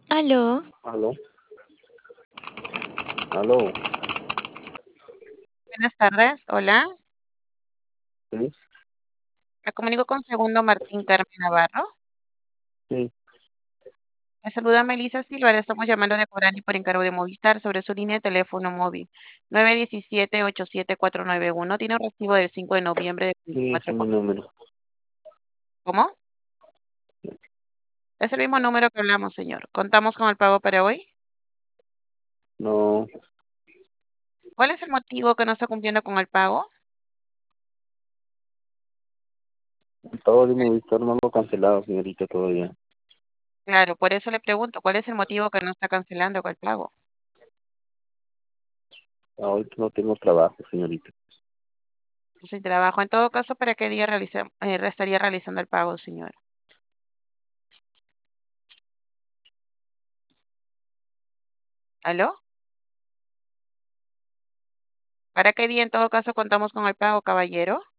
Aló, Aló, aló, buenas tardes. Hola, sí, me comunico con Segundo Martín Carmen Navarro. sí, Me saluda Melissa Silva, le estamos llamando de Corani por encargo de Movistar sobre su línea de teléfono móvil 917-87491. Tiene un recibo del 5 de noviembre de sí, ese 24. es mi número. ¿Cómo? Es el mismo número que hablamos, señor. ¿Contamos con el pago para hoy? No, ¿Cuál es el motivo que no está cumpliendo con el pago? el pago de Movistar no lo he cancelado, señorita, todavía. Claro, por eso le pregunto, ¿cuál es el motivo que no está cancelando con el pago? Hoy no tengo trabajo, señorita. Sin trabajo. En todo caso, ¿para qué día estaría realizando el pago, señor? ¿Aló? ¿Para qué día en todo caso contamos con el pago, caballero?